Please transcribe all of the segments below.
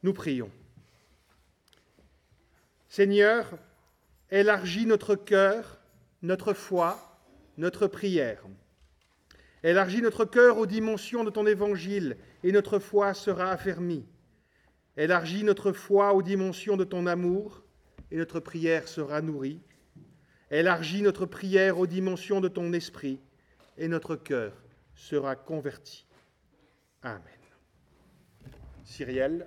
Nous prions. Seigneur, élargis notre cœur, notre foi, notre prière. Élargis notre cœur aux dimensions de ton évangile et notre foi sera affermie. Élargis notre foi aux dimensions de ton amour et notre prière sera nourrie. Élargis notre prière aux dimensions de ton esprit et notre cœur sera converti. Amen. Cyrielle.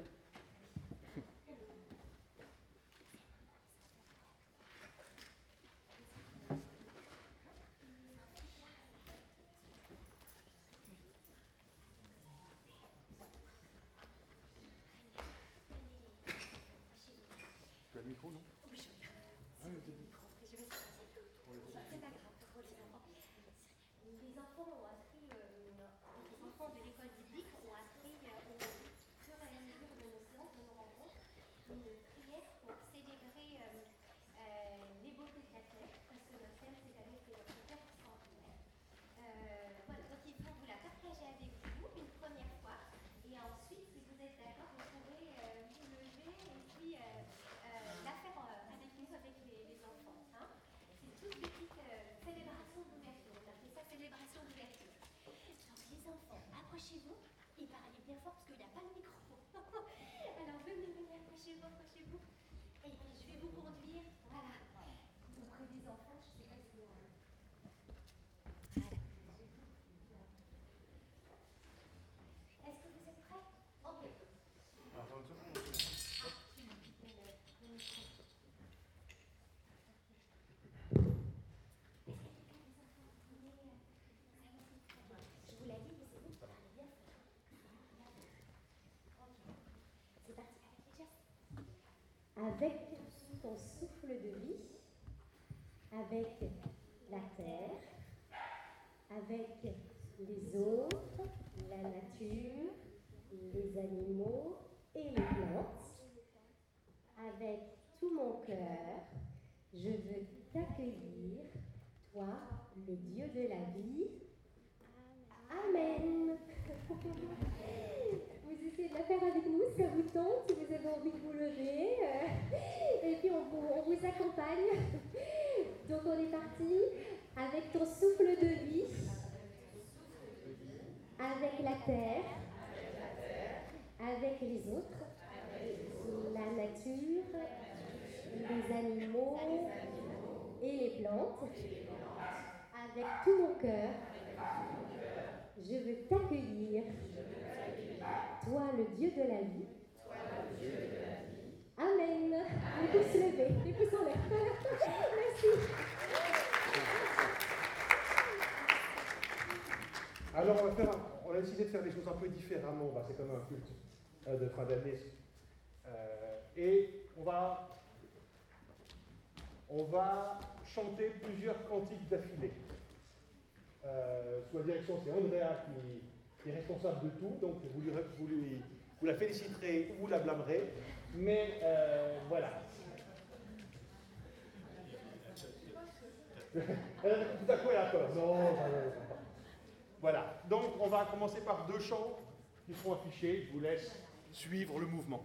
Approchez-vous et parlez bien fort parce qu'il n'y a pas de micro. Alors venez, approchez-vous. Et je vais vous conduire, voilà, auprès des enfants, je sais pas si voilà. Est-ce que vous êtes prêts? Ok. Avec ton souffle de vie, avec la terre, avec les autres, la nature, les animaux et les plantes, avec tout mon cœur, je veux t'accueillir, toi, le Dieu de la vie. Amen. Vous essayez de la faire avec nous, ça vous tente, si vous avez envie de vous lever. Et puis on vous accompagne. Donc on est parti avec ton souffle de vie, avec la terre, avec les autres, la nature, les animaux et les plantes. Avec tout mon cœur, je veux t'accueillir, toi le Dieu de la vie. Amen. Les pouces levés, les pouces en l'air. Merci. Alors on a décidé de faire des choses un peu différemment. C'est comme un culte de fin d'année. Et on va chanter plusieurs cantiques d'affilée. Sous la direction, c'est Andrea qui est responsable de tout, donc vous la féliciterez ou vous la blâmerez, mais voilà. Tout à coup, elle a peur. Non. Voilà, donc on va commencer par 2 chants qui seront affichés. Je vous laisse suivre le mouvement.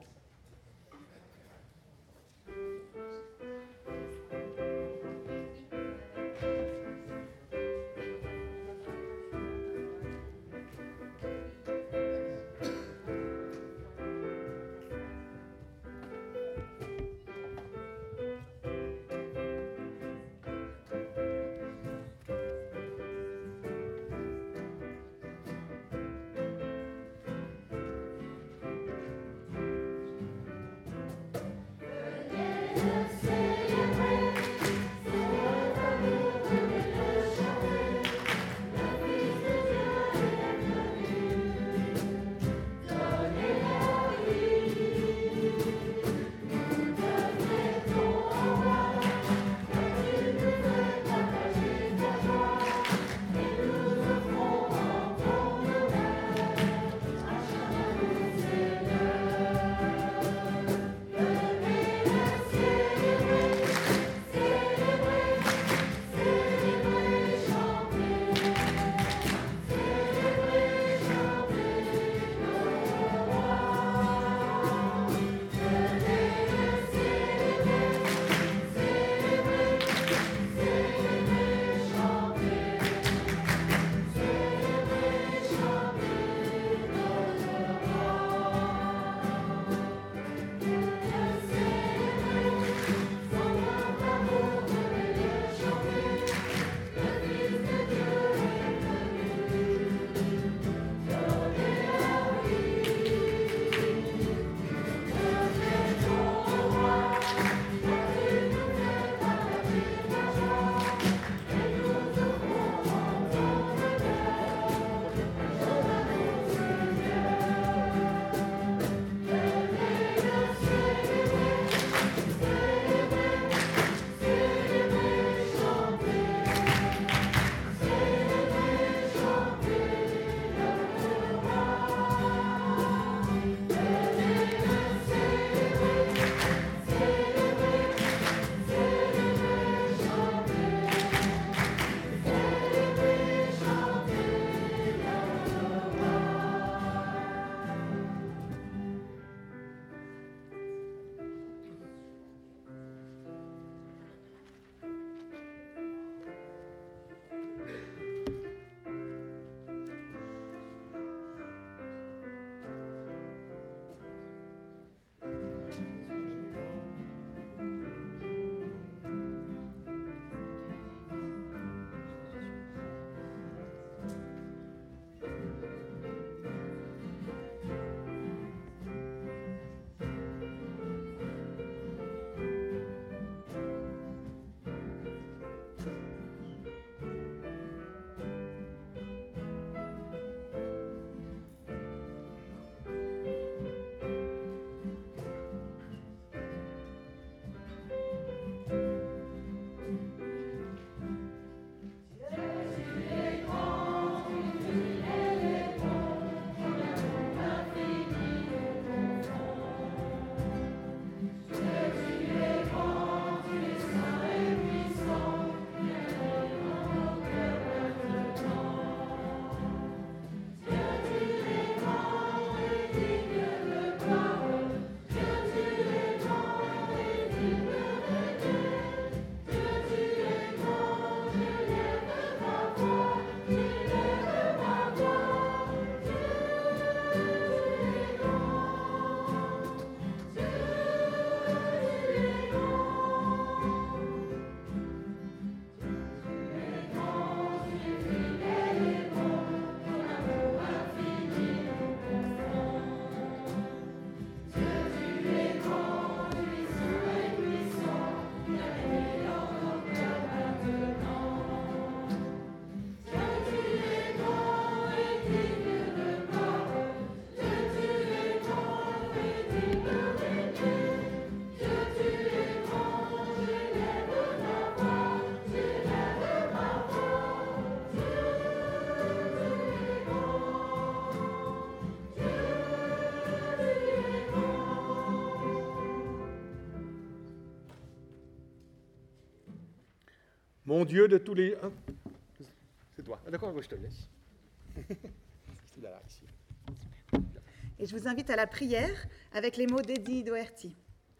Mon Dieu de tous les... Hein? C'est toi. Ah, d'accord, je te laisse. C'est là, ici. Et je vous invite à la prière avec les mots d'Eddie Doherty.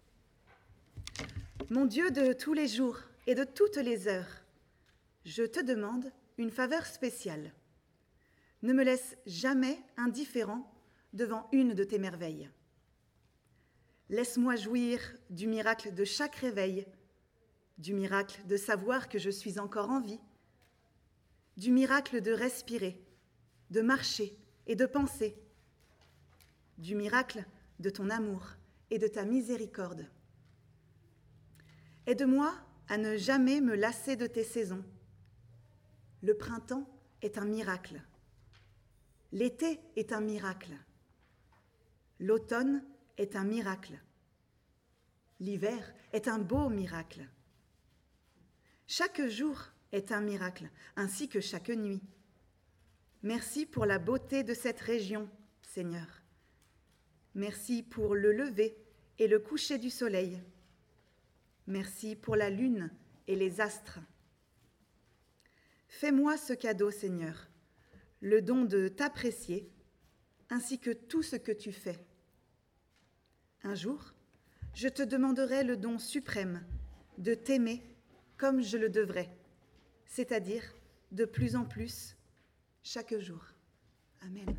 Mon Dieu de tous les jours et de toutes les heures, je te demande une faveur spéciale. Ne me laisse jamais indifférent devant une de tes merveilles. Laisse-moi jouir du miracle de chaque réveil, du miracle de savoir que je suis encore en vie, du miracle de respirer, de marcher et de penser, du miracle de ton amour et de ta miséricorde. Aide-moi à ne jamais me lasser de tes saisons. Le printemps est un miracle. L'été est un miracle. L'automne est un miracle. L'hiver est un beau miracle. Chaque jour est un miracle, ainsi que chaque nuit. Merci pour la beauté de cette région, Seigneur. Merci pour le lever et le coucher du soleil. Merci pour la lune et les astres. Fais-moi ce cadeau, Seigneur, le don de t'apprécier, ainsi que tout ce que tu fais. Un jour, je te demanderai le don suprême de t'aimer comme je le devrais, c'est-à-dire de plus en plus, chaque jour. Amen.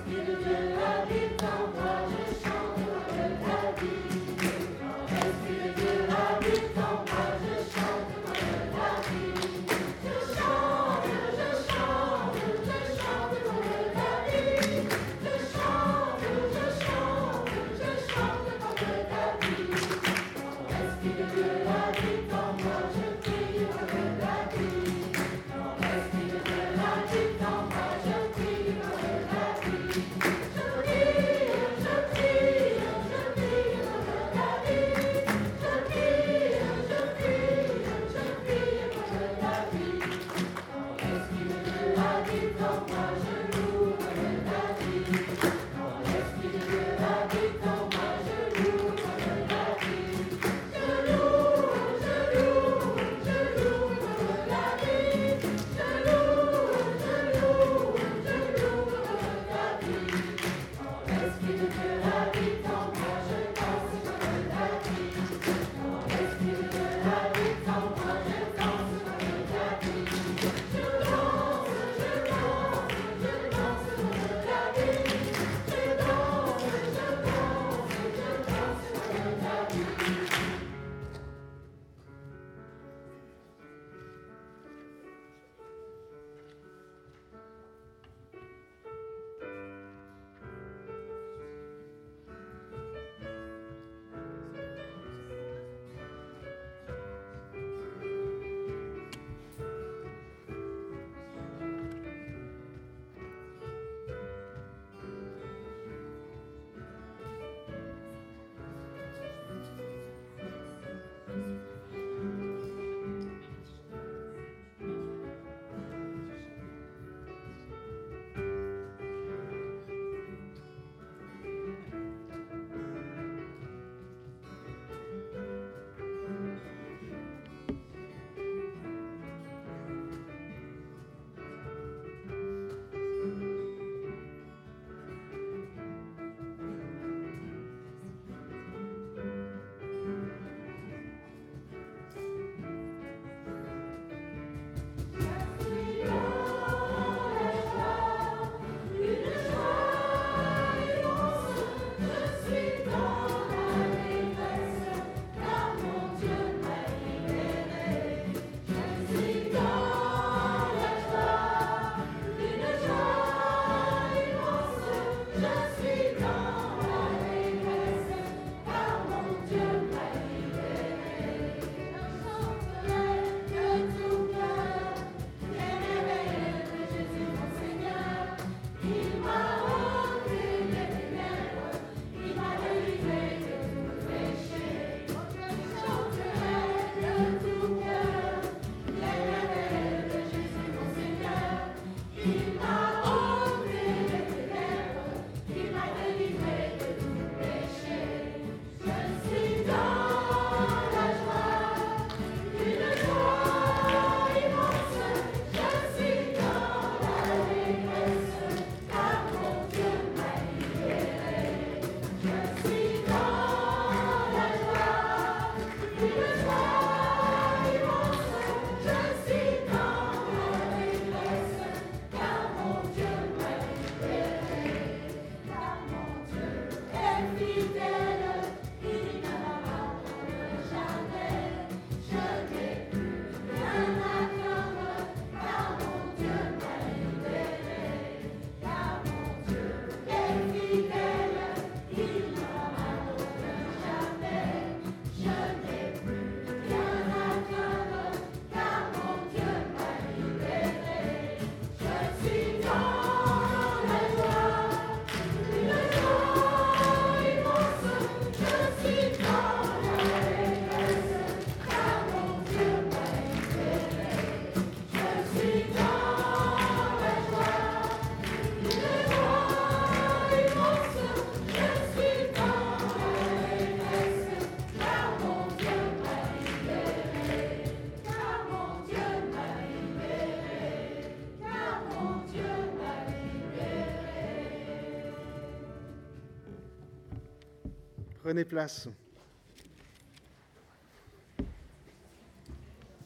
Prenez place.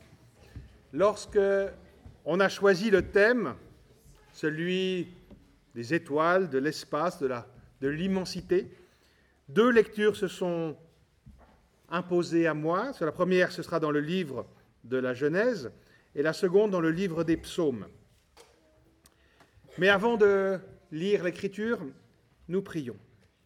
Lorsque on a choisi le thème, celui des étoiles, de l'espace, de l'immensité. 2 lectures se sont imposées à moi. La première, ce sera dans le livre de la Genèse, et la seconde dans le livre des Psaumes. Mais avant de lire l'Écriture, nous prions.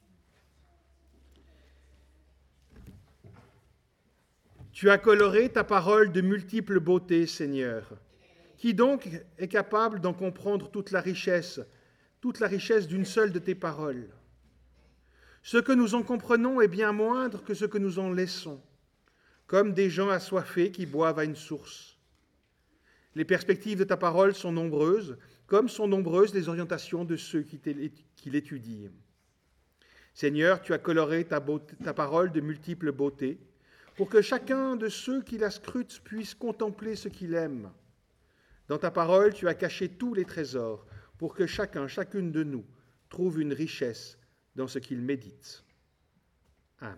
Tu as coloré ta parole de multiples beautés, Seigneur. Qui donc est capable d'en comprendre toute la richesse d'une seule de tes paroles? Ce que nous en comprenons est bien moindre que ce que nous en laissons, comme des gens assoiffés qui boivent à une source. Les perspectives de ta parole sont nombreuses, comme sont nombreuses les orientations de ceux qui l'étudient. Seigneur, tu as coloré ta parole de multiples beautés, pour que chacun de ceux qui la scrutent puisse contempler ce qu'il aime. Dans ta parole, tu as caché tous les trésors, pour que chacune de nous trouve une richesse dans ce qu'il médite. Amen.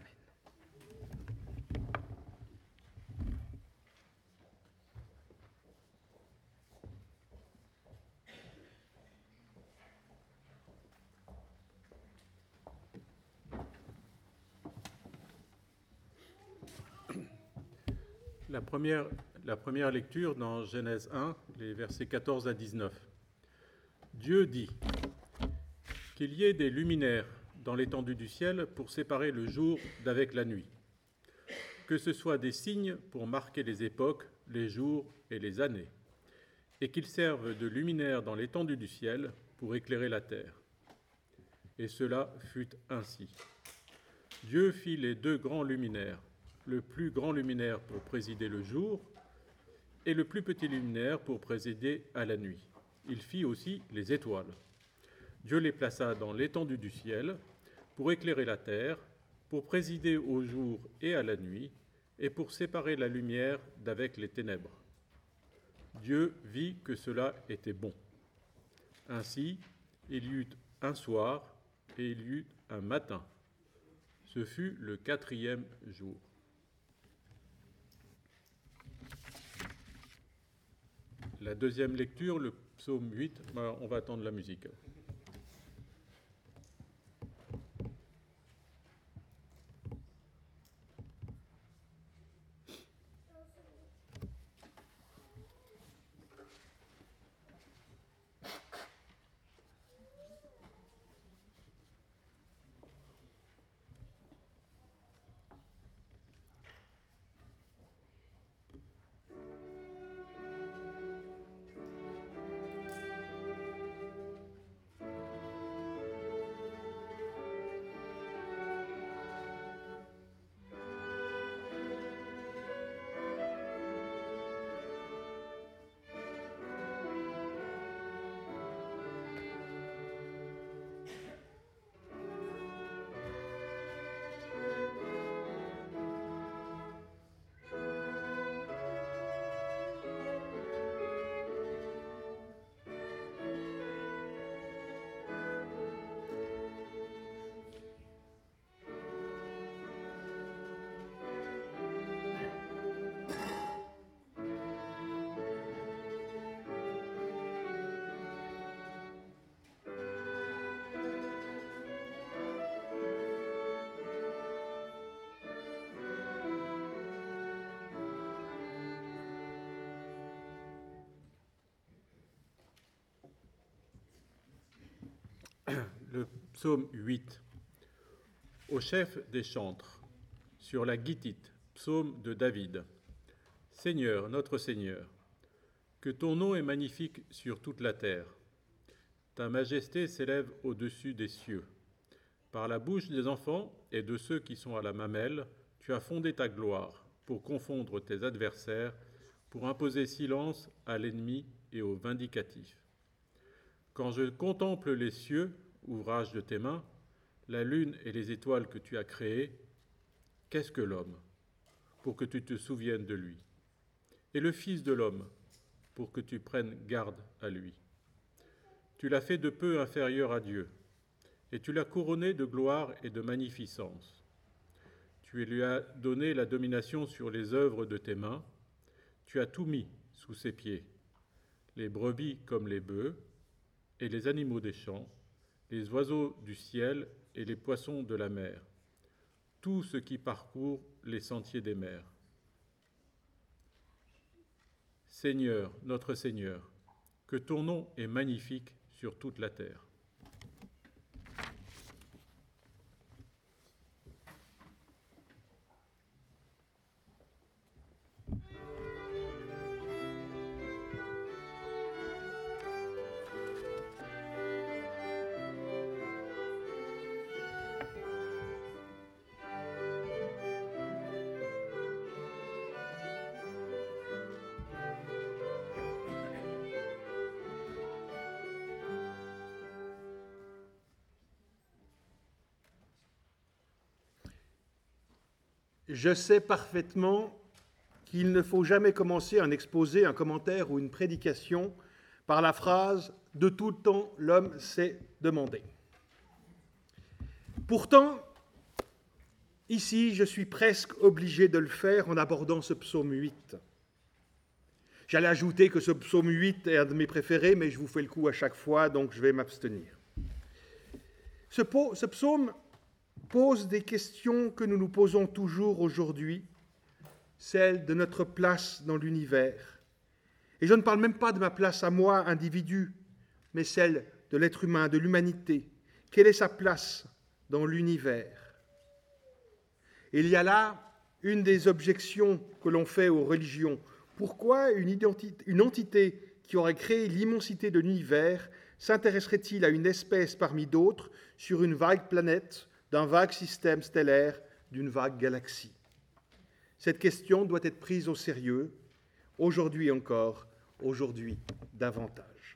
La première lecture dans Genèse 1, les versets 14 à 19. Dieu dit qu'il y ait des luminaires dans l'étendue du ciel pour séparer le jour d'avec la nuit, que ce soit des signes pour marquer les époques, les jours et les années, et qu'ils servent de luminaires dans l'étendue du ciel pour éclairer la terre. Et cela fut ainsi. Dieu fit les 2 grands luminaires, le plus grand luminaire pour présider le jour et le plus petit luminaire pour présider à la nuit. Il fit aussi les étoiles. Dieu les plaça dans l'étendue du ciel pour éclairer la terre, pour présider au jour et à la nuit, et pour séparer la lumière d'avec les ténèbres. Dieu vit que cela était bon. Ainsi, il y eut un soir et il y eut un matin. Ce fut le 4e jour. La deuxième lecture, le psaume 8, on va attendre la musique. Le psaume 8. Au chef des chantres, sur la guitite, psaume de David. Seigneur, notre Seigneur, que ton nom est magnifique sur toute la terre. Ta majesté s'élève au-dessus des cieux. Par la bouche des enfants et de ceux qui sont à la mamelle, tu as fondé ta gloire pour confondre tes adversaires, pour imposer silence à l'ennemi et au vindicatif. Quand je contemple les cieux, ouvrage de tes mains, la lune et les étoiles que tu as créées, qu'est-ce que l'homme, pour que tu te souviennes de lui, et le Fils de l'homme, pour que tu prennes garde à lui. Tu l'as fait de peu inférieur à Dieu, et tu l'as couronné de gloire et de magnificence. Tu lui as donné la domination sur les œuvres de tes mains, tu as tout mis sous ses pieds, les brebis comme les bœufs, et les animaux des champs, les oiseaux du ciel et les poissons de la mer, tout ce qui parcourt les sentiers des mers. Seigneur, notre Seigneur, que ton nom est magnifique sur toute la terre. Je sais parfaitement qu'il ne faut jamais commencer un exposé, un commentaire ou une prédication par la phrase « De tout temps, l'homme s'est demandé ». Pourtant, ici, je suis presque obligé de le faire en abordant ce psaume 8. J'allais ajouter que ce psaume 8 est un de mes préférés, mais je vous fais le coup à chaque fois, donc je vais m'abstenir. Ce psaume pose des questions que nous nous posons toujours aujourd'hui, celle de notre place dans l'univers. Et je ne parle même pas de ma place à moi, individu, mais celle de l'être humain, de l'humanité. Quelle est sa place dans l'univers? Il y a là une des objections que l'on fait aux religions. Pourquoi une entité qui aurait créé l'immensité de l'univers s'intéresserait-il à une espèce parmi d'autres sur une vague planète, d'un vague système stellaire, d'une vague galaxie? Cette question doit être prise au sérieux, aujourd'hui encore, aujourd'hui davantage.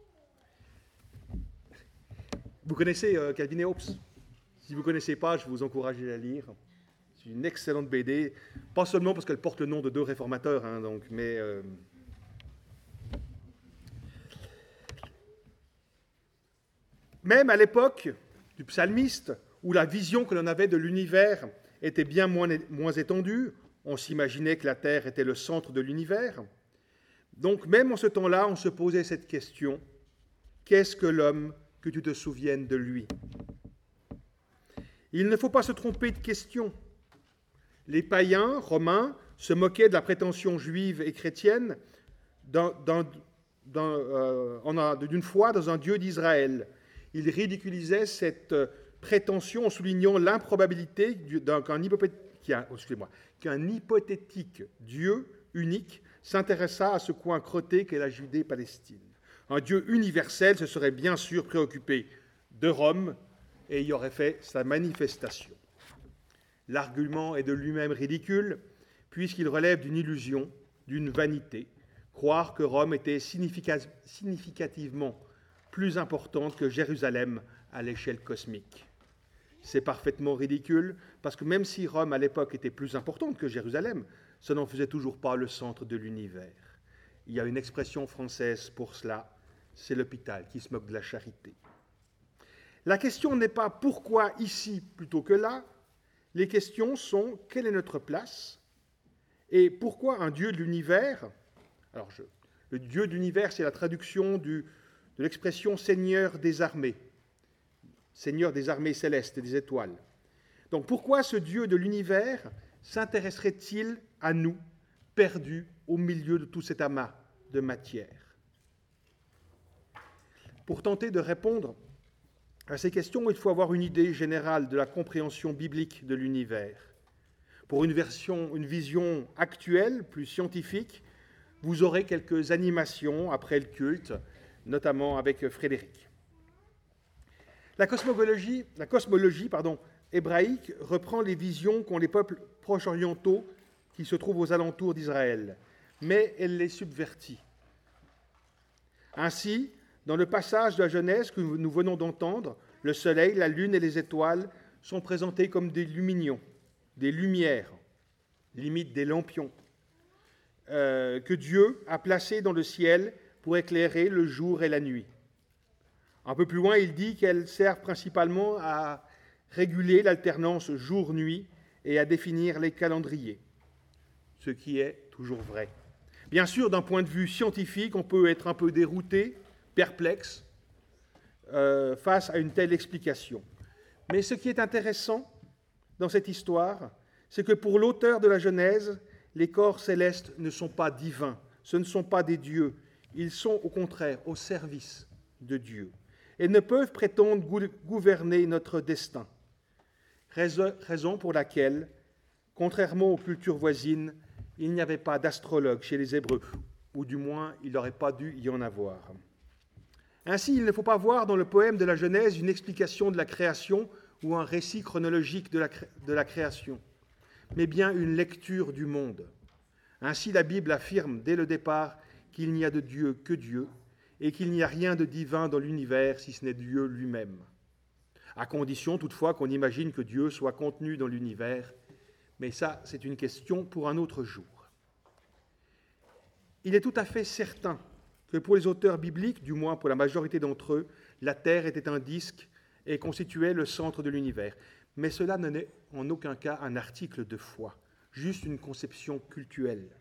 Vous connaissez Calvin et Hobbes? Si vous ne connaissez pas, je vous encourage à la lire. C'est une excellente BD, pas seulement parce qu'elle porte le nom de deux réformateurs, mais même à l'époque du psalmiste, où la vision que l'on avait de l'univers était bien moins étendue, on s'imaginait que la Terre était le centre de l'univers. Donc même en ce temps-là, on se posait cette question, qu'est-ce que l'homme, que tu te souviennes de lui? Il ne faut pas se tromper de question. Les païens romains se moquaient de la prétention juive et chrétienne d'une foi dans un Dieu d'Israël. Ils ridiculisaient cette prétention en soulignant l'improbabilité qu'un hypothétique Dieu unique s'intéressât à ce coin crotté qu'est la Judée-Palestine. Un Dieu universel se serait bien sûr préoccupé de Rome et y aurait fait sa manifestation. L'argument est de lui-même ridicule, puisqu'il relève d'une illusion, d'une vanité, croire que Rome était significativement plus importante que Jérusalem à l'échelle cosmique. C'est parfaitement ridicule, parce que même si Rome à l'époque était plus importante que Jérusalem, ça n'en faisait toujours pas le centre de l'univers. Il y a une expression française pour cela, c'est l'hôpital qui se moque de la charité. La question n'est pas pourquoi ici plutôt que là, les questions sont quelle est notre place et pourquoi un Dieu de l'univers. Alors, le Dieu de l'univers, c'est la traduction de l'expression Seigneur des armées célestes et des étoiles. Donc pourquoi ce Dieu de l'univers s'intéresserait-il à nous, perdus au milieu de tout cet amas de matière? Pour tenter de répondre à ces questions, il faut avoir une idée générale de la compréhension biblique de l'univers. Pour une vision actuelle, plus scientifique, vous aurez quelques animations après le culte, notamment avec Frédéric. La cosmologie hébraïque reprend les visions qu'ont les peuples proche-orientaux qui se trouvent aux alentours d'Israël, mais elle les subvertit. Ainsi, dans le passage de la Genèse que nous venons d'entendre, le soleil, la lune et les étoiles sont présentés comme des luminions, des lumières, limite des lampions, que Dieu a placés dans le ciel pour éclairer le jour et la nuit. Un peu plus loin, il dit qu'elles servent principalement à réguler l'alternance jour-nuit et à définir les calendriers, ce qui est toujours vrai. Bien sûr, d'un point de vue scientifique, on peut être un peu dérouté, perplexe, face à une telle explication. Mais ce qui est intéressant dans cette histoire, c'est que pour l'auteur de la Genèse, les corps célestes ne sont pas divins, ce ne sont pas des dieux, ils sont au contraire au service de Dieu et ne peuvent prétendre gouverner notre destin. Raison pour laquelle, contrairement aux cultures voisines, il n'y avait pas d'astrologue chez les Hébreux, ou du moins il n'aurait pas dû y en avoir. Ainsi, il ne faut pas voir dans le poème de la Genèse une explication de la création ou un récit chronologique de la création, mais bien une lecture du monde. Ainsi, la Bible affirme dès le départ qu'il n'y a de Dieu que Dieu et qu'il n'y a rien de divin dans l'univers si ce n'est Dieu lui-même, à condition toutefois qu'on imagine que Dieu soit contenu dans l'univers, mais ça, c'est une question pour un autre jour. Il est tout à fait certain que pour les auteurs bibliques, du moins pour la majorité d'entre eux, la Terre était un disque et constituait le centre de l'univers. Mais cela n'est en aucun cas un article de foi, juste une conception culturelle.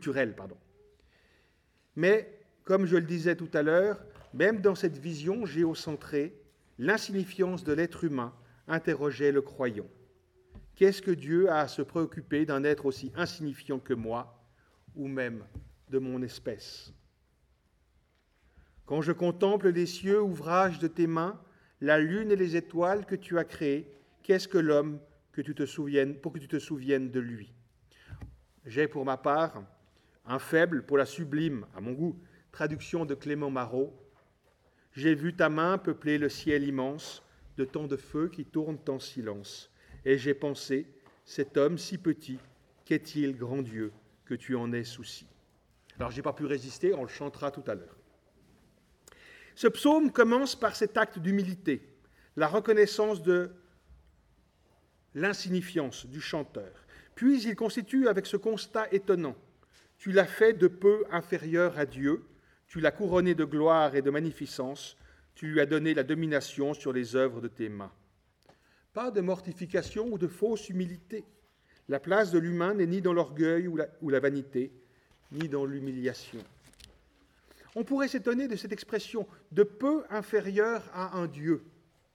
Mais, comme je le disais tout à l'heure, même dans cette vision géocentrée, l'insignifiance de l'être humain interrogeait le croyant. Qu'est-ce que Dieu a à se préoccuper d'un être aussi insignifiant que moi, ou même de mon espèce ? Quand je contemple les cieux, ouvrage de tes mains, la lune et les étoiles que tu as créées, qu'est-ce que l'homme pour que tu te souviennes de lui ? J'ai pour ma part un faible pour la sublime, à mon goût, traduction de Clément Marot. J'ai vu ta main peupler le ciel immense de tant de feux qui tournent en silence. Et j'ai pensé, cet homme si petit, qu'est-il, grand Dieu, que tu en aies souci. Alors, je n'ai pas pu résister, on le chantera tout à l'heure. Ce psaume commence par cet acte d'humilité, la reconnaissance de l'insignifiance du chanteur. Puis il constitue avec ce constat étonnant. Tu l'as fait de peu inférieur à Dieu, tu l'as couronné de gloire et de magnificence, tu lui as donné la domination sur les œuvres de tes mains. Pas de mortification ou de fausse humilité. La place de l'humain n'est ni dans l'orgueil ou la vanité, ni dans l'humiliation. On pourrait s'étonner de cette expression « de peu inférieur à un Dieu ».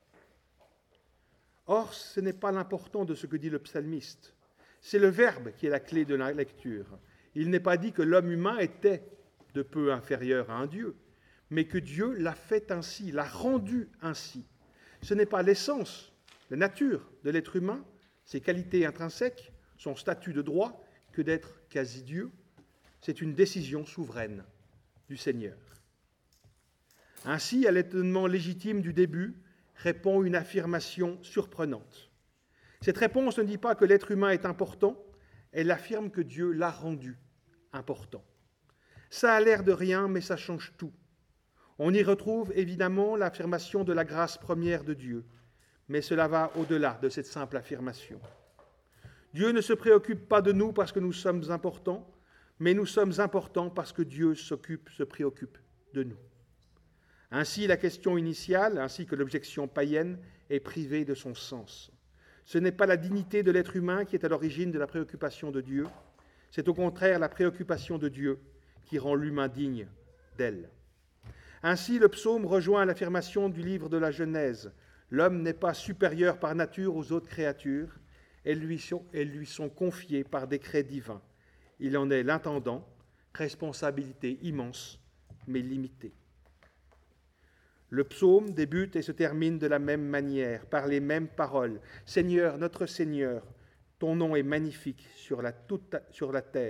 Or, ce n'est pas l'important de ce que dit le psalmiste. C'est le verbe qui est la clé de la lecture. Il n'est pas dit que l'homme humain était de peu inférieur à un Dieu, mais que Dieu l'a fait ainsi, l'a rendu ainsi. Ce n'est pas l'essence, la nature de l'être humain, ses qualités intrinsèques, son statut de droit, que d'être quasi-Dieu. C'est une décision souveraine du Seigneur. Ainsi, à l'étonnement légitime du début, répond une affirmation surprenante. Cette réponse ne dit pas que l'être humain est important, elle affirme que Dieu l'a rendu important. Ça a l'air de rien, mais ça change tout. On y retrouve évidemment l'affirmation de la grâce première de Dieu, mais cela va au-delà de cette simple affirmation. Dieu ne se préoccupe pas de nous parce que nous sommes importants, mais nous sommes importants parce que Dieu se préoccupe de nous. Ainsi, la question initiale, ainsi que l'objection païenne, est privée de son sens. Ce n'est pas la dignité de l'être humain qui est à l'origine de la préoccupation de Dieu, c'est au contraire la préoccupation de Dieu qui rend l'humain digne d'elle. Ainsi, le psaume rejoint l'affirmation du livre de la Genèse. L'homme n'est pas supérieur par nature aux autres créatures, elles lui sont confiées par décret divin. Il en est l'intendant, responsabilité immense, mais limitée. Le psaume débute et se termine de la même manière, par les mêmes paroles. « Seigneur, notre Seigneur, ton nom est magnifique sur la terre. »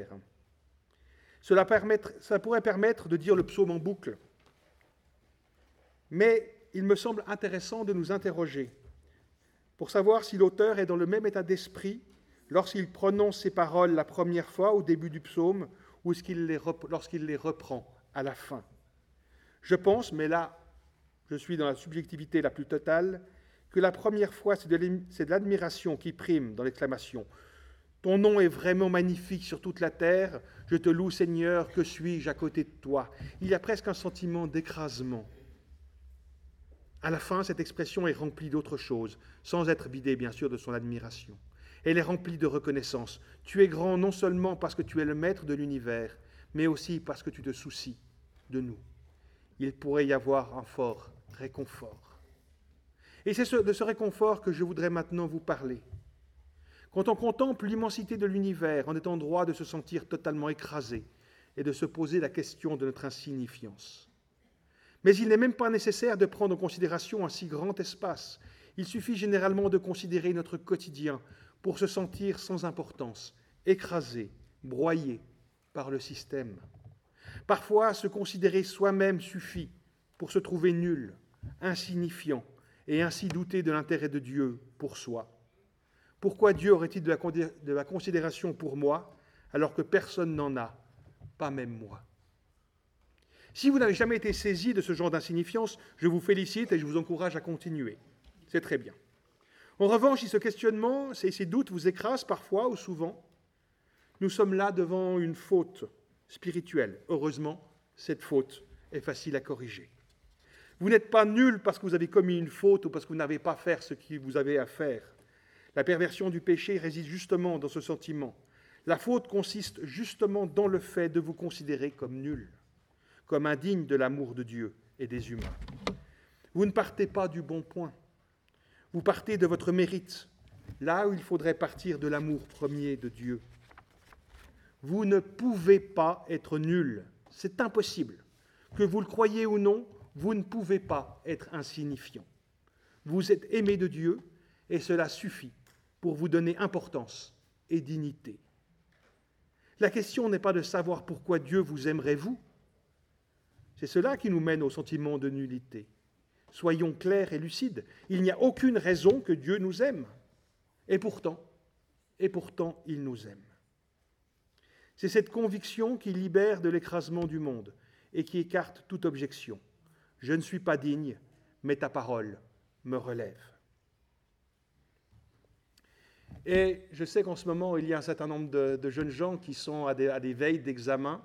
Cela pourrait permettre de dire le psaume en boucle. Mais il me semble intéressant de nous interroger pour savoir si l'auteur est dans le même état d'esprit lorsqu'il prononce ces paroles la première fois au début du psaume ou lorsqu'il les reprend à la fin. Je pense, mais là, je suis dans la subjectivité la plus totale, que la première fois, c'est de l'admiration qui prime dans l'exclamation. Ton nom est vraiment magnifique sur toute la terre. Je te loue, Seigneur, que suis-je à côté de toi? Il y a presque un sentiment d'écrasement. À la fin, cette expression est remplie d'autre chose, sans être vidée, bien sûr, de son admiration. Elle est remplie de reconnaissance. Tu es grand non seulement parce que tu es le maître de l'univers, mais aussi parce que tu te soucies de nous. Il pourrait y avoir un fort réconfort. Et c'est de ce réconfort que je voudrais maintenant vous parler. Quand on contemple l'immensité de l'univers, on est en droit de se sentir totalement écrasé et de se poser la question de notre insignifiance. Mais il n'est même pas nécessaire de prendre en considération un si grand espace. Il suffit généralement de considérer notre quotidien pour se sentir sans importance, écrasé, broyé par le système. Parfois, se considérer soi-même suffit pour se trouver nul, insignifiant, et ainsi douter de l'intérêt de Dieu pour soi. Pourquoi Dieu aurait-il de la considération pour moi alors que personne n'en a, pas même moi? Si vous n'avez jamais été saisi de ce genre d'insignifiance, je vous félicite et je vous encourage à continuer. C'est très bien. En revanche, si ce questionnement, ces doutes vous écrasent parfois ou souvent, nous sommes là devant une faute spirituelle. Heureusement, cette faute est facile à corriger. Vous n'êtes pas nul parce que vous avez commis une faute ou parce que vous n'avez pas fait ce que vous avez à faire. La perversion du péché réside justement dans ce sentiment. La faute consiste justement dans le fait de vous considérer comme nul, comme indigne de l'amour de Dieu et des humains. Vous ne partez pas du bon point. Vous partez de votre mérite, là où il faudrait partir de l'amour premier de Dieu. Vous ne pouvez pas être nul. C'est impossible. Que vous le croyiez ou non, vous ne pouvez pas être insignifiant. Vous êtes aimé de Dieu et cela suffit pour vous donner importance et dignité. La question n'est pas de savoir pourquoi Dieu vous aimerait vous. C'est cela qui nous mène au sentiment de nullité. Soyons clairs et lucides. Il n'y a aucune raison que Dieu nous aime. Et pourtant, il nous aime. C'est cette conviction qui libère de l'écrasement du monde et qui écarte toute objection. Je ne suis pas digne, mais ta parole me relève. Et je sais qu'en ce moment, il y a un certain nombre de jeunes gens qui sont à des veilles d'examen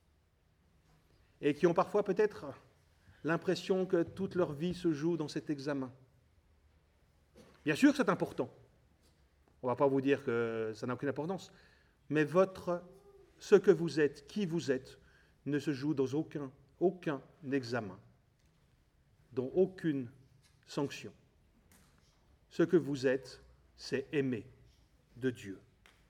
et qui ont parfois peut-être l'impression que toute leur vie se joue dans cet examen. Bien sûr que c'est important. On ne va pas vous dire que ça n'a aucune importance, mais ce que vous êtes, qui vous êtes, ne se joue dans aucun examen, dans aucune sanction. Ce que vous êtes, c'est aimé de Dieu.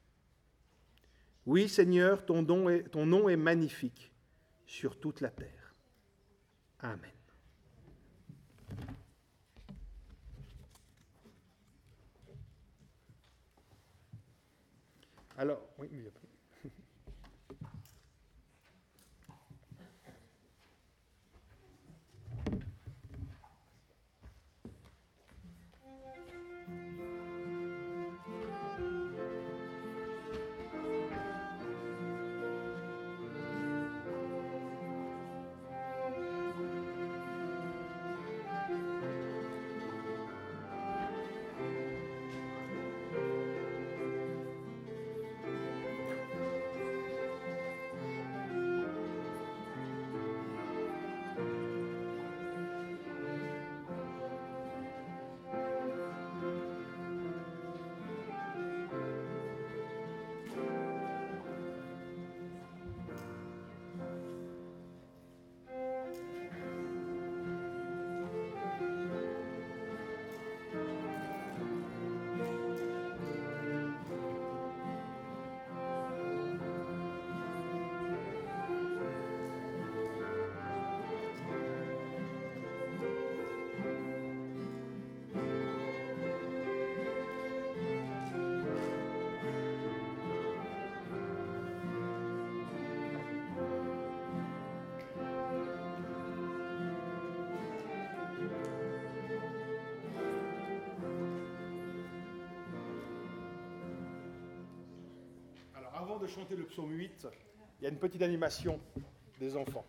Oui, Seigneur, ton nom est magnifique sur toute la terre. Amen. Alors, oui, mais avant de chanter le psaume 8, il y a une petite animation des enfants.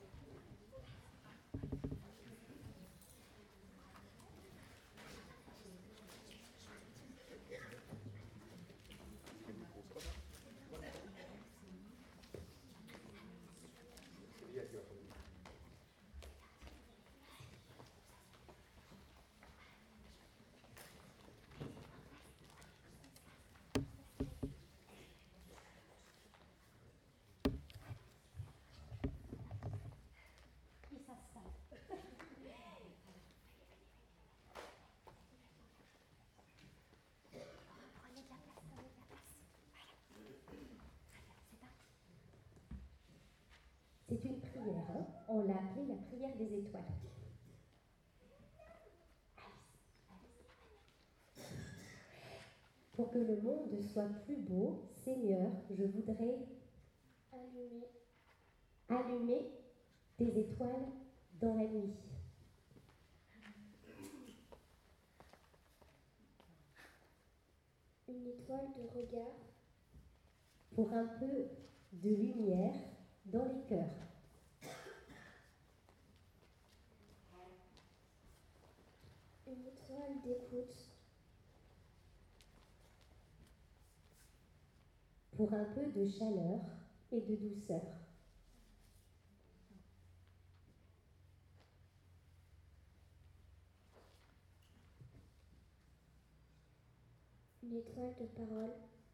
C'est une prière, hein. On l'a appelée la prière des étoiles. Pour que le monde soit plus beau, Seigneur, je voudrais allumer tes étoiles dans la nuit. Une étoile de regard. Pour un peu de lumière dans les cœurs. Une étoile d'écoute. Pour un peu de chaleur et de douceur. Une étoile de parole.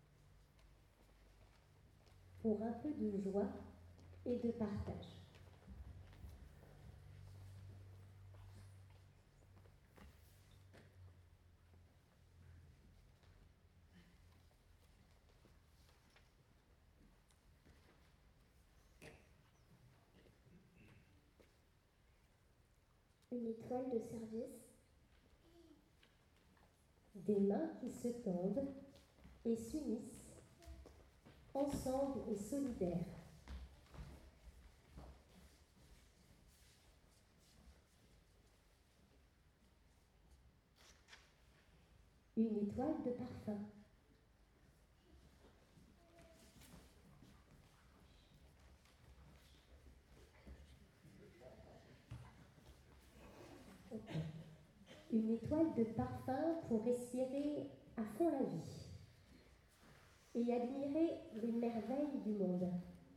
Pour un peu de joie et de partage. Une étoile de service. Des mains qui se tendent et s'unissent, ensemble et solidaires. Une étoile de parfum. Une étoile de parfum pour respirer à fond la vie et admirer les merveilles du monde.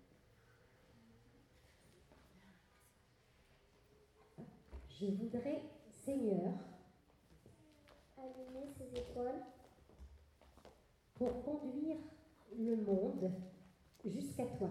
Je voudrais, Seigneur, Allumer ces étoiles. pour conduire le monde jusqu'à toi.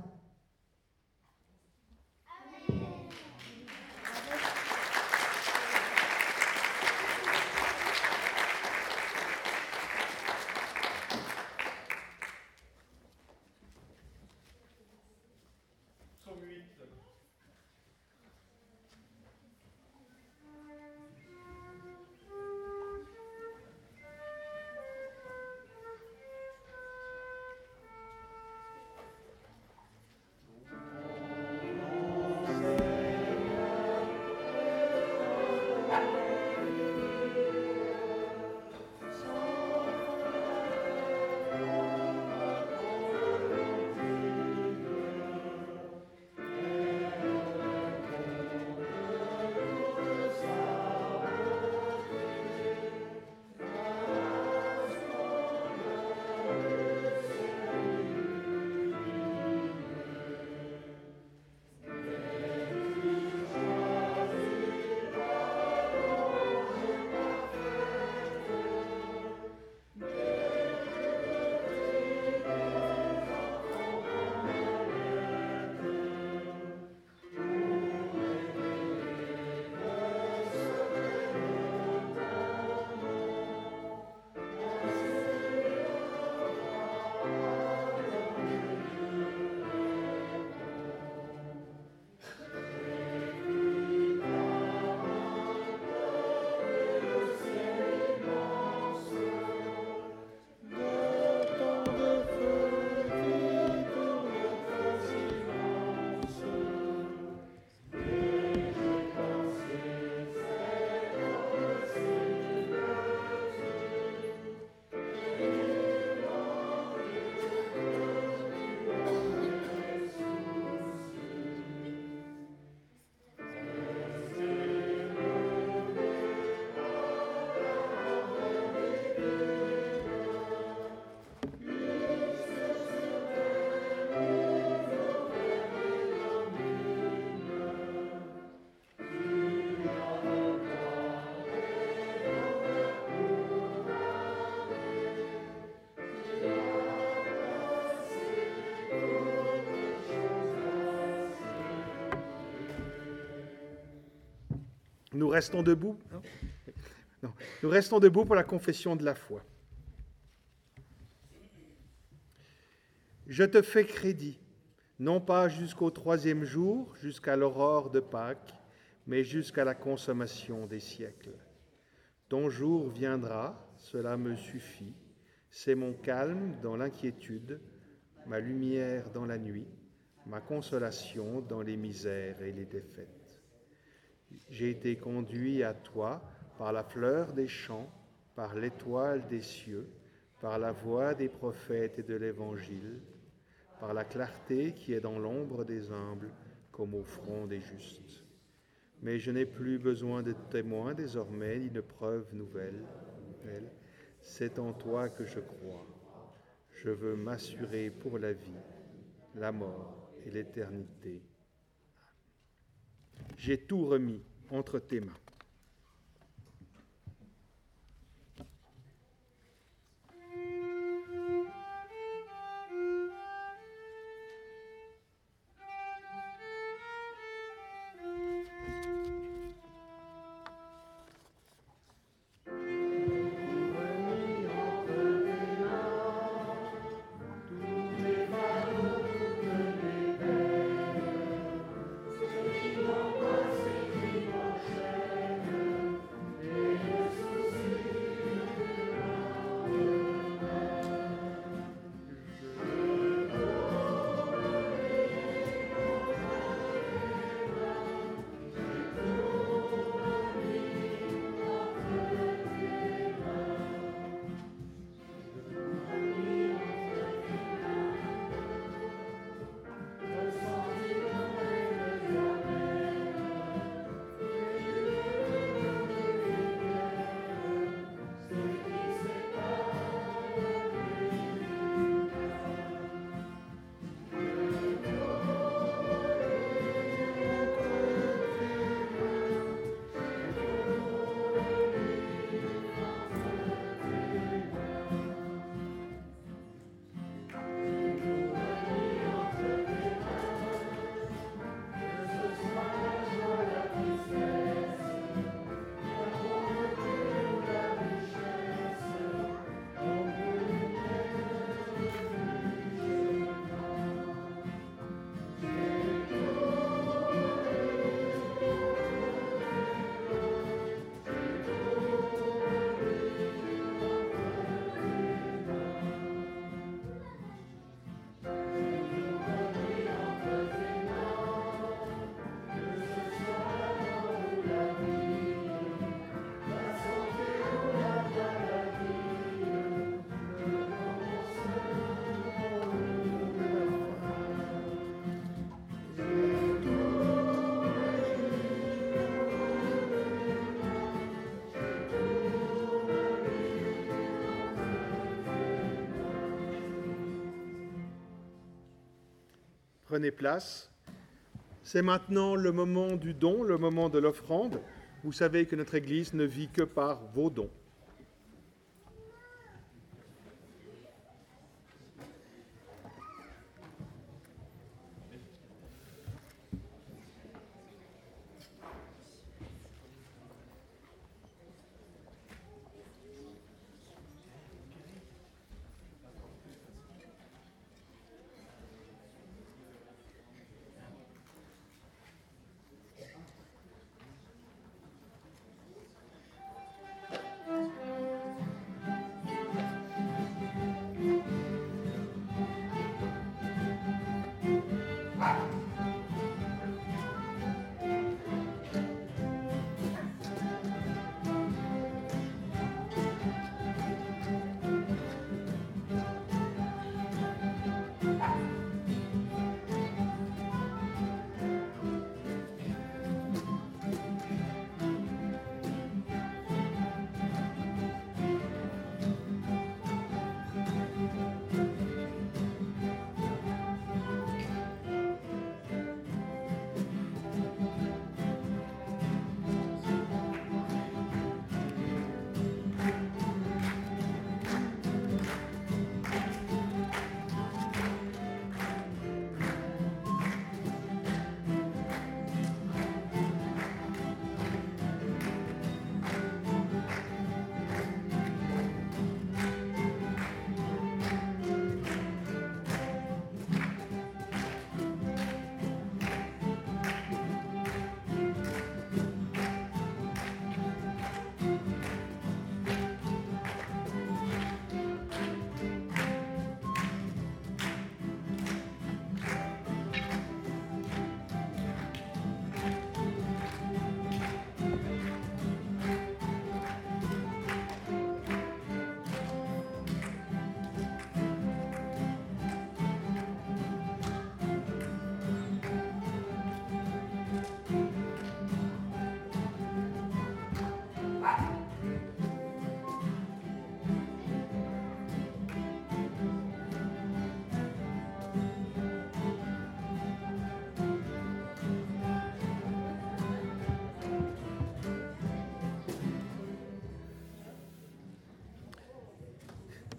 Nous restons debout. Non. Nous restons debout pour la confession de la foi. Je te fais crédit non pas jusqu'au 3e jour, jusqu'à l'aurore de Pâques, mais jusqu'à la consommation des siècles. Ton jour viendra, cela me suffit, c'est mon calme dans l'inquiétude, ma lumière dans la nuit, ma consolation dans les misères et les défaites. J'ai été conduit à toi par la fleur des champs, par l'étoile des cieux, par la voix des prophètes et de l'Évangile, par la clarté qui est dans l'ombre des humbles, comme au front des justes. Mais je n'ai plus besoin de témoins désormais, ni de preuves nouvelles. C'est en toi que je crois. Je veux m'assurer pour la vie, la mort et l'éternité. J'ai tout remis entre tes mains. Prenez place. C'est maintenant le moment du don, le moment de l'offrande. Vous savez que notre Église ne vit que par vos dons.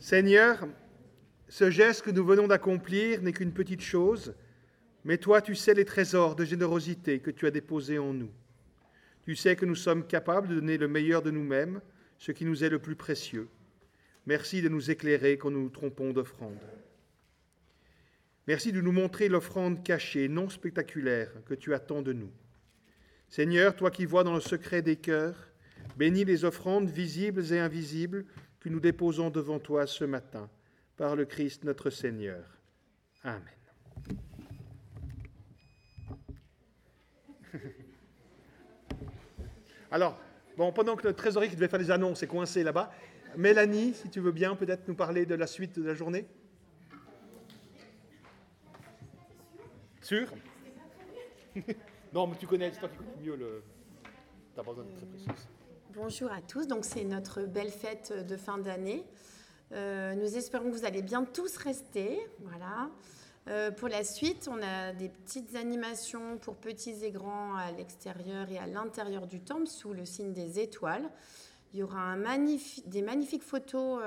Seigneur, ce geste que nous venons d'accomplir n'est qu'une petite chose, mais toi, tu sais les trésors de générosité que tu as déposés en nous. Tu sais que nous sommes capables de donner le meilleur de nous-mêmes, ce qui nous est le plus précieux. Merci de nous éclairer quand nous nous trompons d'offrande. Merci de nous montrer l'offrande cachée, non spectaculaire, que tu attends de nous. Seigneur, toi qui vois dans le secret des cœurs, bénis les offrandes visibles et invisibles que nous déposons devant toi ce matin, par le Christ notre Seigneur. Amen. Alors, pendant que le trésorier qui devait faire les annonces est coincé là-bas, Mélanie, si tu veux bien peut-être nous parler de la suite de la journée. Sûr? Non, mais tu connais, c'est toi qui connais mieux le... T'as pas besoin d'être très précise. Bonjour à tous, donc c'est notre belle fête de fin d'année. Nous espérons que vous allez bien tous rester. Voilà. Pour la suite, on a des petites animations pour petits et grands à l'extérieur et à l'intérieur du temple sous le signe des étoiles. Il y aura des magnifiques photos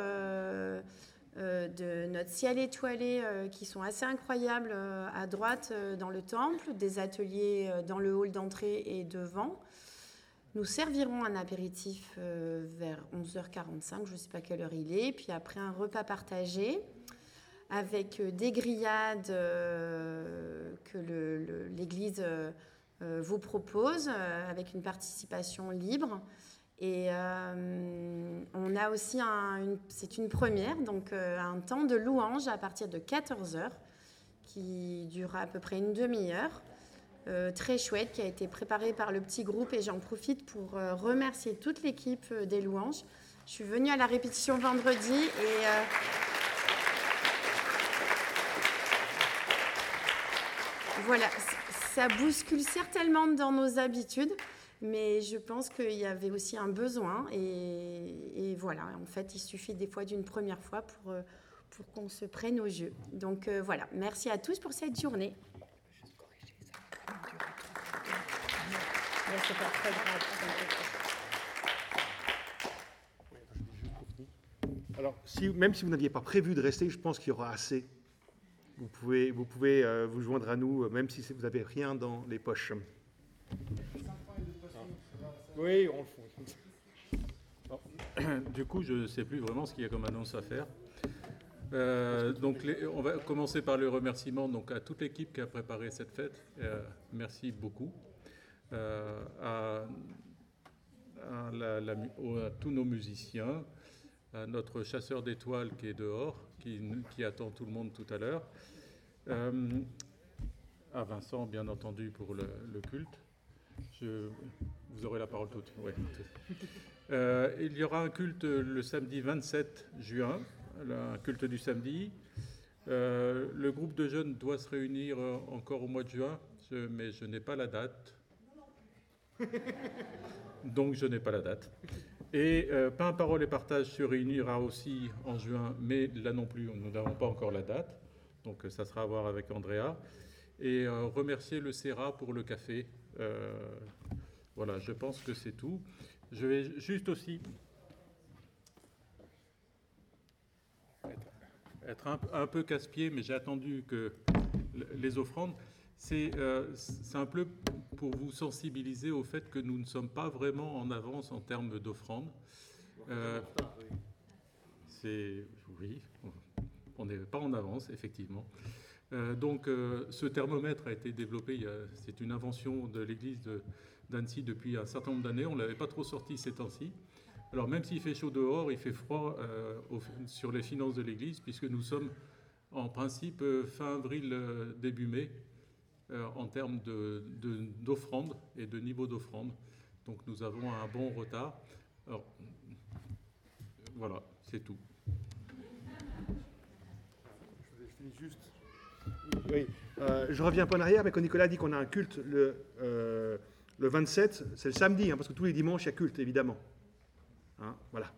de notre ciel étoilé qui sont assez incroyables à droite dans le temple, des ateliers dans le hall d'entrée et devant. Nous servirons un apéritif vers 11h45, je ne sais pas quelle heure il est, puis après un repas partagé avec des grillades que l'Église vous propose avec une participation libre. Et on a aussi, c'est une première, donc un temps de louange à partir de 14h qui durera à peu près une demi-heure. Très chouette, qui a été préparé par le petit groupe, et j'en profite pour remercier toute l'équipe des louanges. Je suis venue à la répétition vendredi et voilà, ça bouscule certainement dans nos habitudes, mais je pense qu'il y avait aussi un besoin et voilà, en fait, il suffit des fois d'une première fois pour qu'on se prenne au jeu. Donc voilà, merci à tous pour cette journée. C'est pas très grave. Alors, même si vous n'aviez pas prévu de rester, je pense qu'il y aura assez. Vous pouvez vous joindre à nous, même si vous n'avez rien dans les poches. Oui, on le fait. Du coup, je ne sais plus vraiment ce qu'il y a comme annonce à faire. Donc, on va commencer par le remerciement donc, à toute l'équipe qui a préparé cette fête. Merci beaucoup. À tous nos musiciens, à notre chasseur d'étoiles qui est dehors, qui attend tout le monde tout à l'heure, à Vincent, bien entendu, pour le culte. Vous aurez la parole toute. Ouais. Il y aura un culte le samedi 27 juin, un culte du samedi. Le groupe de jeunes doit se réunir encore au mois de juin, mais je n'ai pas la date. Donc je n'ai pas la date. Et Pain, Parole et Partage se réunira aussi en juin, mais là non plus, nous n'avons pas encore la date. Donc ça sera à voir avec Andrea. Et remercier le CERA pour le café. Voilà, je pense que c'est tout. Je vais juste aussi être un peu casse-pied, mais j'ai attendu que les offrandes... C'est un peu pour vous sensibiliser au fait que nous ne sommes pas vraiment en avance en termes d'offrandes. Oui, on n'est pas en avance, effectivement. Donc, ce thermomètre a été développé, c'est une invention de l'église d'Annecy depuis un certain nombre d'années. On ne l'avait pas trop sorti ces temps-ci. Alors, même s'il fait chaud dehors, il fait froid sur les finances de l'église, puisque nous sommes en principe fin avril, début mai, en termes d'offrande et de niveau d'offrande. Donc nous avons un bon retard. Alors, voilà, c'est tout. Je finis juste. Oui, je reviens un peu en arrière, mais quand Nicolas dit qu'on a un culte le 27, c'est le samedi, parce que tous les dimanches, il y a culte, évidemment. Voilà.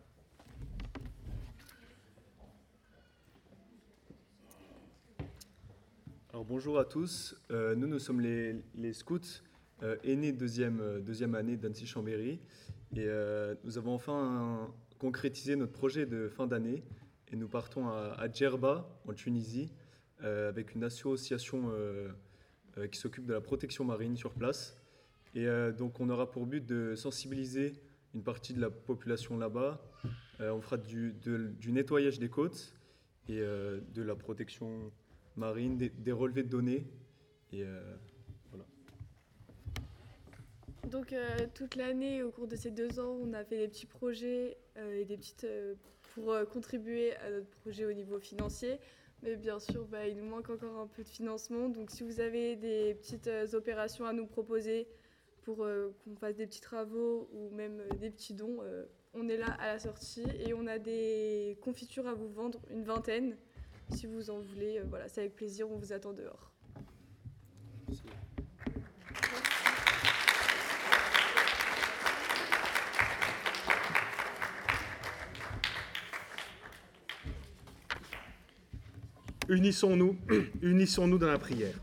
Alors bonjour à tous, nous sommes les scouts aînés deuxième année d'Annecy-Chambéry et nous avons enfin concrétisé notre projet de fin d'année et nous partons à Djerba, en Tunisie, avec une association qui s'occupe de la protection marine sur place. Et donc on aura pour but de sensibiliser une partie de la population là-bas. On fera du nettoyage des côtes et de la protection marine, des relevés de données. Et voilà. Donc toute l'année, au cours de ces 2 ans, on a fait des petits projets et des petites pour contribuer à notre projet au niveau financier. Mais bien sûr, il nous manque encore un peu de financement. Donc si vous avez des petites opérations à nous proposer pour qu'on fasse des petits travaux ou même des petits dons, on est là à la sortie et on a des confitures à vous vendre, une 20aine. Si vous en voulez, voilà, c'est avec plaisir, on vous attend dehors. Unissons-nous, unissons-nous dans la prière.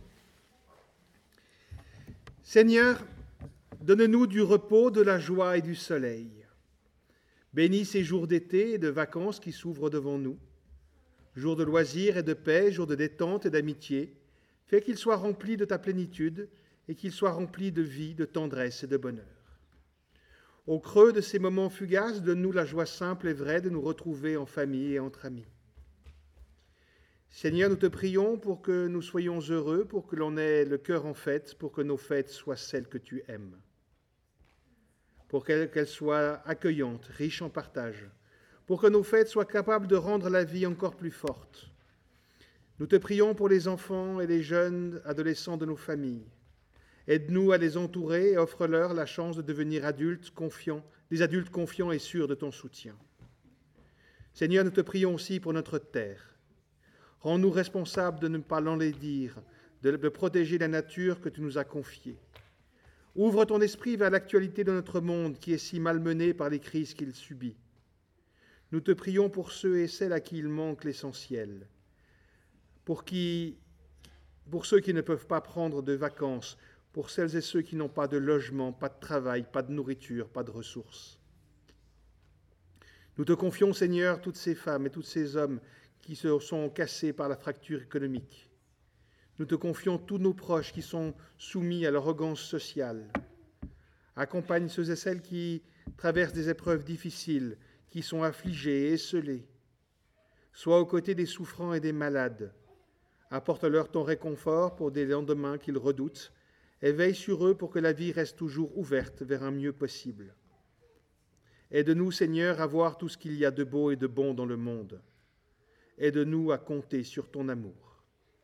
Seigneur, donne-nous du repos, de la joie et du soleil. Bénis ces jours d'été et de vacances qui s'ouvrent devant nous. Jours de loisirs et de paix, jours de détente et d'amitié. Fais qu'ils soient remplis de ta plénitude et qu'ils soient remplis de vie, de tendresse et de bonheur. Au creux de ces moments fugaces, donne-nous la joie simple et vraie de nous retrouver en famille et entre amis. Seigneur, nous te prions pour que nous soyons heureux, pour que l'on ait le cœur en fête, pour que nos fêtes soient celles que tu aimes, pour qu'elles soient accueillantes, riches en partage, pour que nos fêtes soient capables de rendre la vie encore plus forte. Nous te prions pour les enfants et les jeunes adolescents de nos familles. Aide-nous à les entourer et offre-leur la chance de devenir des adultes confiants et sûrs de ton soutien. Seigneur, nous te prions aussi pour notre terre. Rends-nous responsables de ne pas l'enlaidir, de protéger la nature que tu nous as confiée. Ouvre ton esprit vers l'actualité de notre monde qui est si malmené par les crises qu'il subit. Nous te prions pour ceux et celles à qui il manque l'essentiel, pour ceux qui ne peuvent pas prendre de vacances, pour celles et ceux qui n'ont pas de logement, pas de travail, pas de nourriture, pas de ressources. Nous te confions, Seigneur, toutes ces femmes et tous ces hommes qui se sont cassés par la fracture économique. Nous te confions tous nos proches qui sont soumis à l'arrogance sociale. Accompagne ceux et celles qui traversent des épreuves difficiles, qui sont affligés et esseulés. Sois aux côtés des souffrants et des malades. Apporte-leur ton réconfort pour des lendemains qu'ils redoutent et veille sur eux pour que la vie reste toujours ouverte vers un mieux possible. Aide-nous, Seigneur, à voir tout ce qu'il y a de beau et de bon dans le monde. Aide-nous à compter sur ton amour.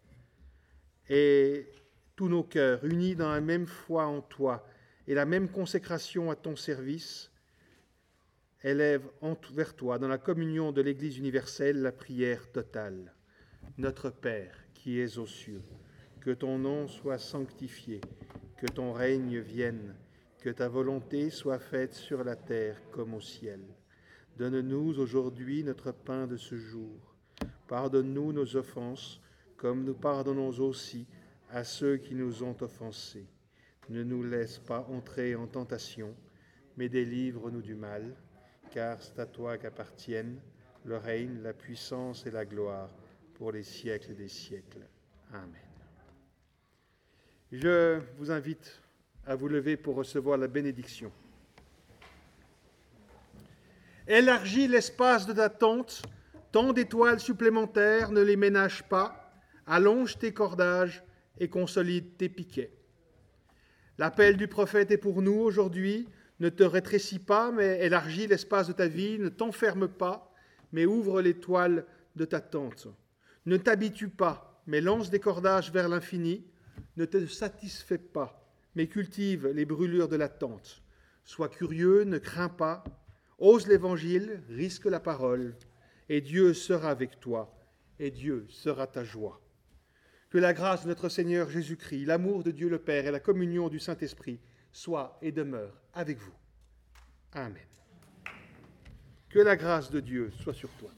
Et tous nos cœurs, unis dans la même foi en toi et la même consécration à ton service, élèvent vers toi, dans la communion de l'Église universelle, la prière totale. Notre Père, qui es aux cieux, que ton nom soit sanctifié, que ton règne vienne, que ta volonté soit faite sur la terre comme au ciel. Donne-nous aujourd'hui notre pain de ce jour. Pardonne-nous nos offenses, comme nous pardonnons aussi à ceux qui nous ont offensés. Ne nous laisse pas entrer en tentation, mais délivre-nous du mal, car c'est à toi qu'appartiennent le règne, la puissance et la gloire pour les siècles des siècles. Amen. Je vous invite à vous lever pour recevoir la bénédiction. Élargis l'espace de ta tente, tant d'étoiles supplémentaires, ne les ménage pas, allonge tes cordages et consolide tes piquets. L'appel du prophète est pour nous aujourd'hui, ne te rétrécis pas, mais élargis l'espace de ta vie, ne t'enferme pas, mais ouvre les toiles de ta tente. Ne t'habitue pas, mais lance des cordages vers l'infini, ne te satisfais pas, mais cultive les brûlures de la tente. Sois curieux, ne crains pas, ose l'évangile, risque la parole, et Dieu sera avec toi, et Dieu sera ta joie. Que la grâce de notre Seigneur Jésus-Christ, l'amour de Dieu le Père et la communion du Saint-Esprit soient et demeurent avec vous. Amen. Que la grâce de Dieu soit sur toi.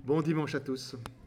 Bon dimanche à tous.